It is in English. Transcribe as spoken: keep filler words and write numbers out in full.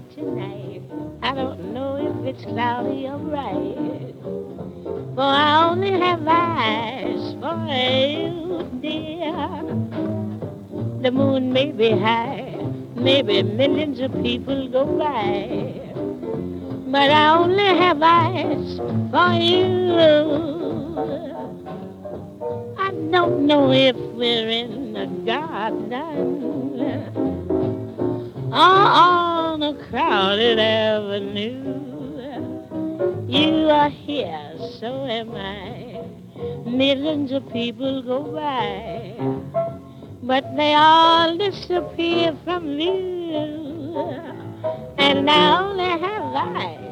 tonight. I don't know if it's cloudy or bright, for I only have eyes for you, dear. The moon may be high, maybe millions of people go by, but I only have eyes for you. I don't know if we're in a garden or on a crowded avenue. You are here, so am I. Millions of people go by, but they all disappear from view, and I only have eyes